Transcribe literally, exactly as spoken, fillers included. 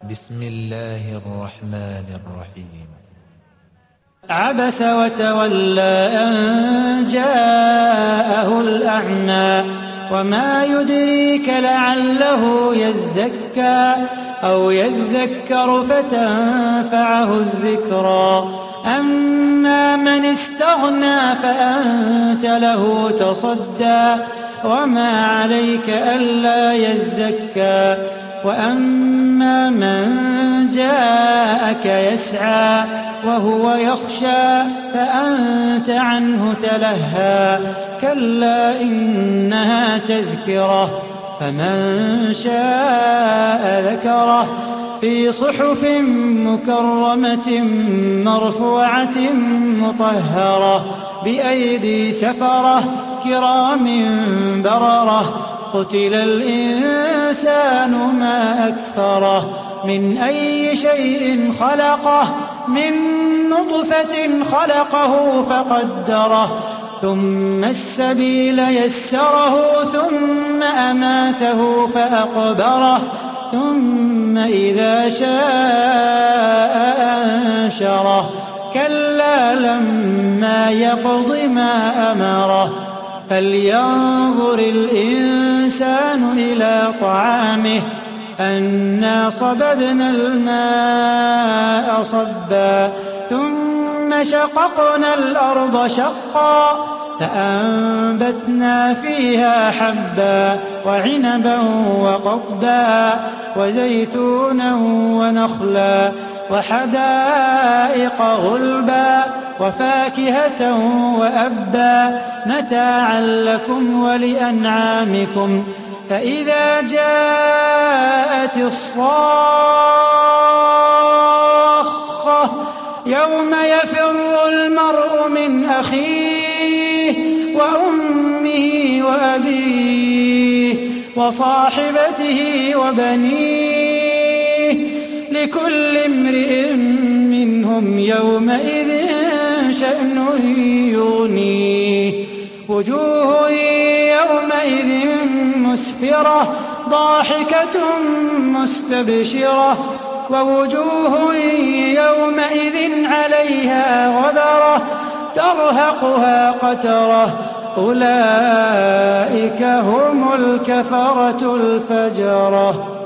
بسم الله الرحمن الرحيم. عبس وتولى أن جاءه الأعمى وما يدريك لعله يزكى أو يذكر فتنفعه الذكرى أما من استغنى فأنت له تصدى وما عليك ألا يزكى وأما من جاءك يسعى وهو يخشى فأنت عنه تلهى كلا إنها تذكرة فمن شاء ذكره في صحف مكرمة مرفوعة مطهرة بأيدي سفرة كرام بررة قتل الإنسان ما أكفره من أي شيء خلقه من نطفة خلقه فقدره ثم السبيل يسره ثم أماته فأقبره ثم إذا شاء أنشره كلا لما يقض ما أمره فلينظر الإنسان إلى طعامه أنا صببنا الماء صبا ثم شققنا الأرض شقا فأنبتنا فيها حبا وعنبا وقضبا وزيتونا ونخلا وحدائق غلبا وفاكهة وأبا متاعا لكم ولأنعامكم فإذا جاءت الصاخة يوم يفر المرء من أخيه وأمه وأبيه وصاحبته وبنيه لكل امرئ منهم يومئذ شأن يغنيه وجوه يومئذ مسفرة ضاحكة مستبشرة ووجوه يومئذ عليها غبرة ترهقها قترة أولئك هم الكفرة الفجرة.